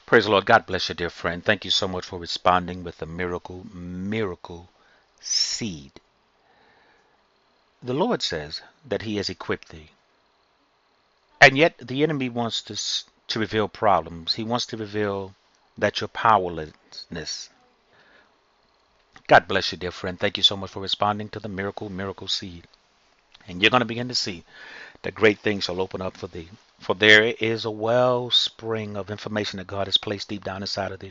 Praise the Lord. God bless you, dear friend. Thank you so much for responding with the miracle seed. The Lord says that He has equipped thee. And yet the enemy wants to reveal problems. He wants to reveal that your powerlessness. God bless you, dear friend. Thank you so much for responding to the miracle seed. And you're going to begin to see that great things shall open up for thee. For there is a wellspring of information that God has placed deep down inside of thee.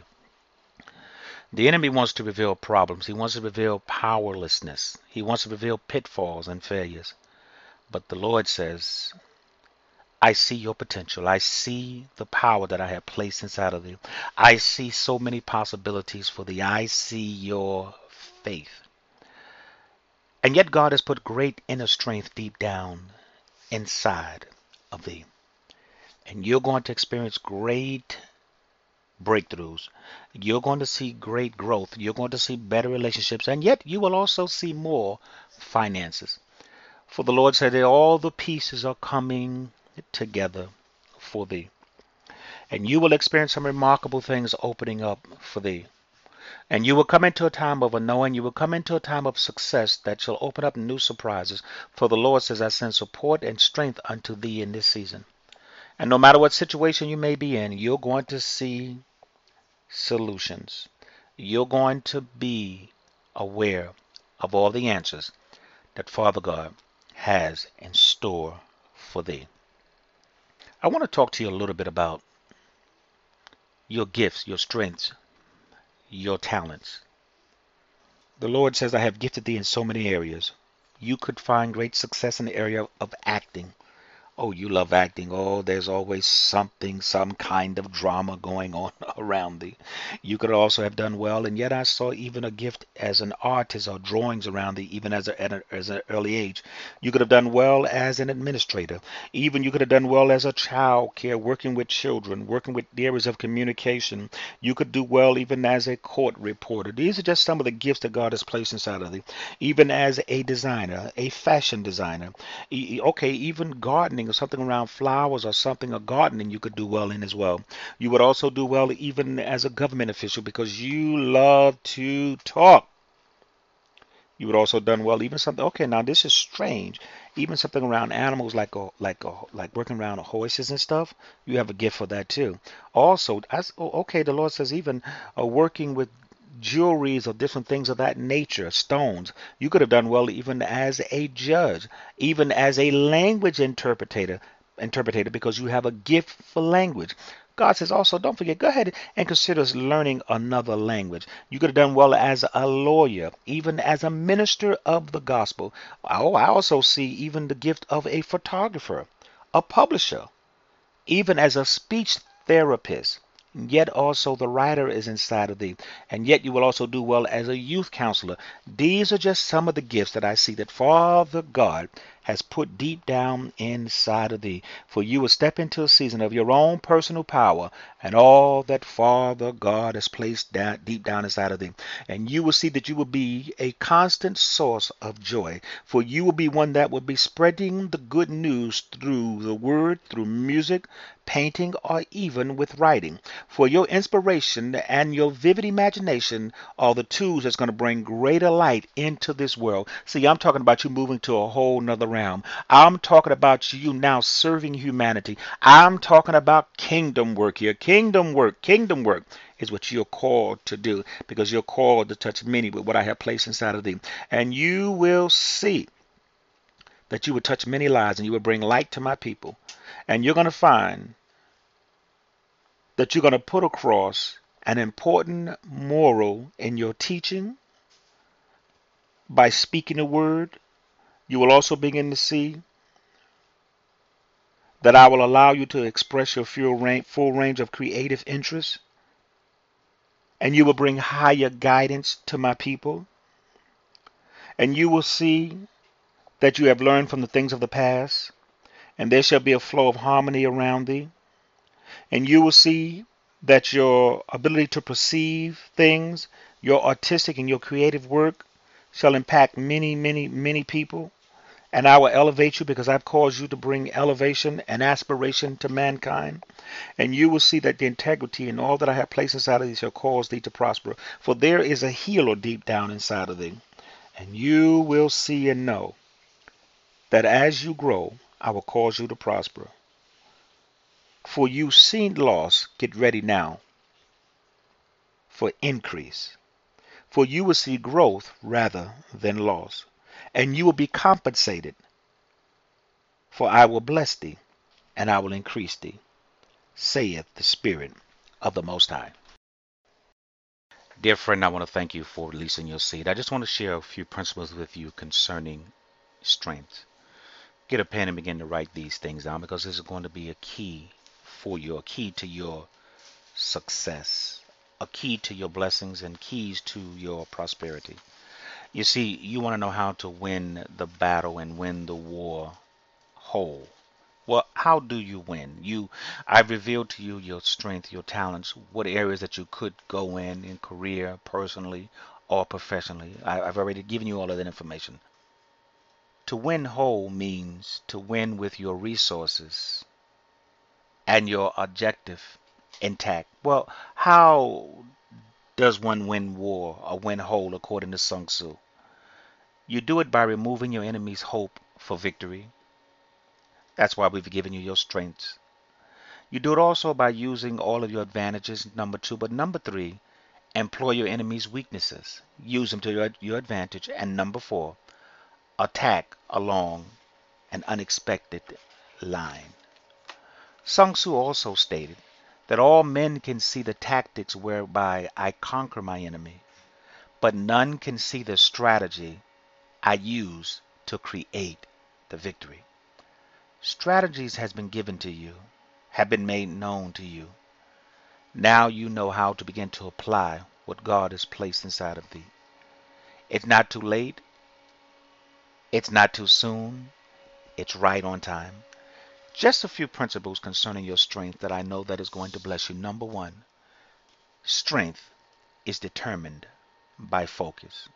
The enemy wants to reveal problems. He wants to reveal powerlessness. He wants to reveal pitfalls and failures. But the Lord says, I see your potential. I see the power that I have placed inside of you. I see so many possibilities for thee. I see your faith. And yet God has put great inner strength deep down inside of thee. And you're going to experience great breakthroughs. You're going to see great growth. You're going to see better relationships. And yet you will also see more finances. For the Lord said that all the pieces are coming together for thee. And you will experience some remarkable things opening up for thee. And you will come into a time of unknowing. You will come into a time of success that shall open up new surprises. For the Lord says, I send support and strength unto thee in this season. And no matter what situation you may be in, you're going to see solutions. You're going to be aware of all the answers that Father God has in store for thee. I want to talk to you a little bit about your gifts, your strengths, your talents. The Lord says, I have gifted thee in so many areas. You could find great success in the area of acting. Oh, you love acting. Oh, there's always something, some kind of drama going on around thee. You could also have done well, and yet I saw even a gift as an artist or drawings around thee, even as an early age. You could have done well as an administrator. Even you could have done well as a child care, working with children, working with the areas of communication. You could do well even as a court reporter. These are just some of the gifts that God has placed inside of thee. Even as a designer, a fashion designer. Okay, even gardening or something around flowers or something or gardening you could do well in as well. You would also do well even as a government official because you love to talk. You would also done well even something. Okay, now this is strange. Even something around animals like working around horses and stuff. You have a gift for that too. Also, okay, the Lord says even working with jewelries or different things of that nature, stones. You could have done well even as a judge, even as a language interpreter because you have a gift for language. God says also, don't forget, go ahead and consider learning another language. You could have done well as a lawyer, even as a minister of the gospel. Oh, I also see even the gift of a photographer, a publisher, even as a speech therapist. Yet also the writer is inside of thee. And yet you will also do well as a youth counselor. These are just some of the gifts that I see that Father God has put deep down inside of thee. For you will step into a season of your own personal power and all that Father God has placed down, deep down inside of thee. And you will see that you will be a constant source of joy. For you will be one that will be spreading the good news through the word, through music, painting, or even with writing. For your inspiration and your vivid imagination are the tools that's going to bring greater light into this world. See, I'm talking about you moving to a whole nother realm. I'm talking about you now serving humanity. I'm talking about kingdom work here. Kingdom work. Kingdom work is what you're called to do because you're called to touch many with what I have placed inside of thee. And you will see that you will touch many lives and you will bring light to my people. And you're going to find that you're going to put across an important moral in your teaching by speaking the word. You will also begin to see that I will allow you to express your full range of creative interests, and you will bring higher guidance to my people. And you will see that you have learned from the things of the past, and there shall be a flow of harmony around thee. And you will see that your ability to perceive things, your artistic and your creative work shall impact many, many, many people. And I will elevate you because I've caused you to bring elevation and aspiration to mankind. And you will see that the integrity and all that I have placed inside of thee shall cause thee to prosper. For there is a healer deep down inside of thee. And you will see and know that as you grow, I will cause you to prosper. For you seen loss, get ready now for increase. For you will see growth rather than loss. And you will be compensated. For I will bless thee, and I will increase thee, saith the Spirit of the Most High. Dear friend, I want to thank you for releasing your seed. I just want to share a few principles with you concerning strength. Get a pen and begin to write these things down because this is going to be a key for you, a key to your success, a key to your blessings, and keys to your prosperity. You see, you want to know how to win the battle and win the war whole. Well, how do you win? I've revealed to you your strength, your talents, what areas that you could go in career, personally, or professionally. I've already given you all of that information. To win whole means to win with your resources and your objective intact. Well, how does one win war or win whole according to Sun Tzu? You do it by removing your enemy's hope for victory. That's why we've given you your strengths. You do it also by using all of your advantages, number two. But number three, employ your enemy's weaknesses. Use them to your advantage. And number four, attack along an unexpected line. Sun Tzu also stated that all men can see the tactics whereby I conquer my enemy, but none can see the strategy I use to create the victory. Strategies has been given to you, have been made known to you. Now you know how to begin to apply what God has placed inside of thee. It's not too late. It's not too soon. It's right on time. Just a few principles concerning your strength that I know that is going to bless you. Number one, strength is determined by focus.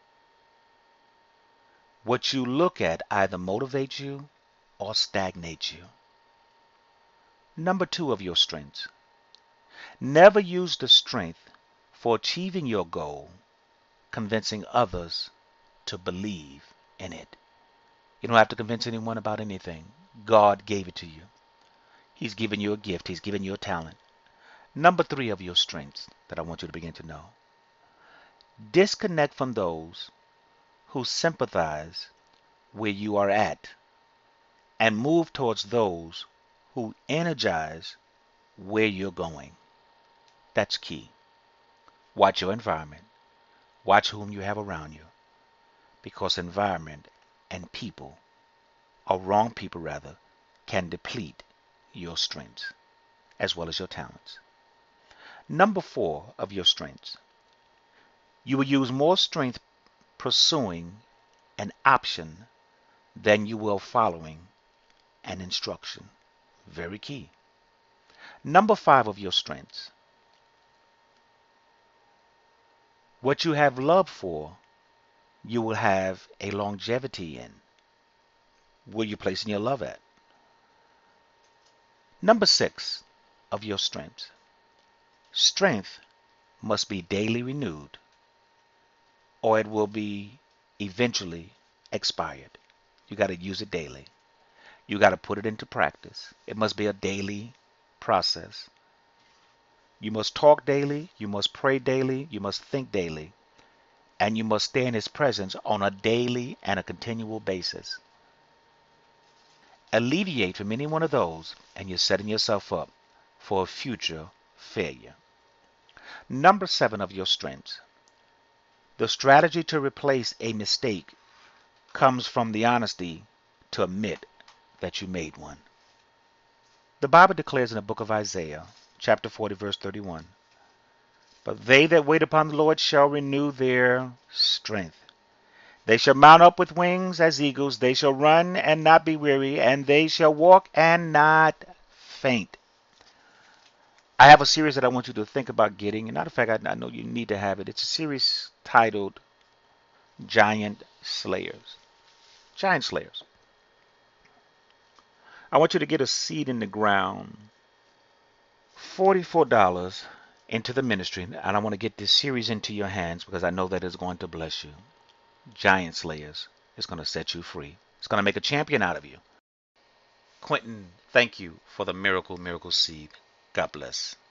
What you look at either motivates you or stagnates you. Number two of your strengths, never use the strength for achieving your goal, convincing others to believe in it. You don't have to convince anyone about anything. God gave it to you. He's given you a gift. He's given you a talent. Number three of your strengths that I want you to begin to know. Disconnect from those who sympathize where you are at and move towards those who energize where you're going. That's key. Watch your environment. Watch whom you have around you. Because environment and people, or wrong people rather, can deplete your strengths as well as your talents. Number four of your strengths. You will use more strength pursuing an option than you will following an instruction. Very key. Number five of your strengths. What you have love for, you will have a longevity in. Where you placing your love at? Number six of your strengths. Strength must be daily renewed, or it will be eventually expired. You got to use it daily. You got to put it into practice. It must be a daily process. You must talk daily. You must pray daily. You must think daily. And you must stay in His presence on a daily and a continual basis. Alleviate from any one of those, and you're setting yourself up for a future failure. Number seven of your strengths. The strategy to replace a mistake comes from the honesty to admit that you made one. The Bible declares in the book of Isaiah, chapter 40, verse 31, but they that wait upon the Lord shall renew their strength. They shall mount up with wings as eagles. They shall run and not be weary, and they shall walk and not faint. I have a series that I want you to think about getting. And matter of fact, I know you need to have it. It's a series titled Giant Slayers. Giant Slayers. I want you to get a seed in the ground, $44 into the ministry, and I want to get this series into your hands because I know that it's going to bless you. Giant Slayers. It's going to set you free. It's going to make a champion out of you. Quentin, thank you for the miracle seed. God bless.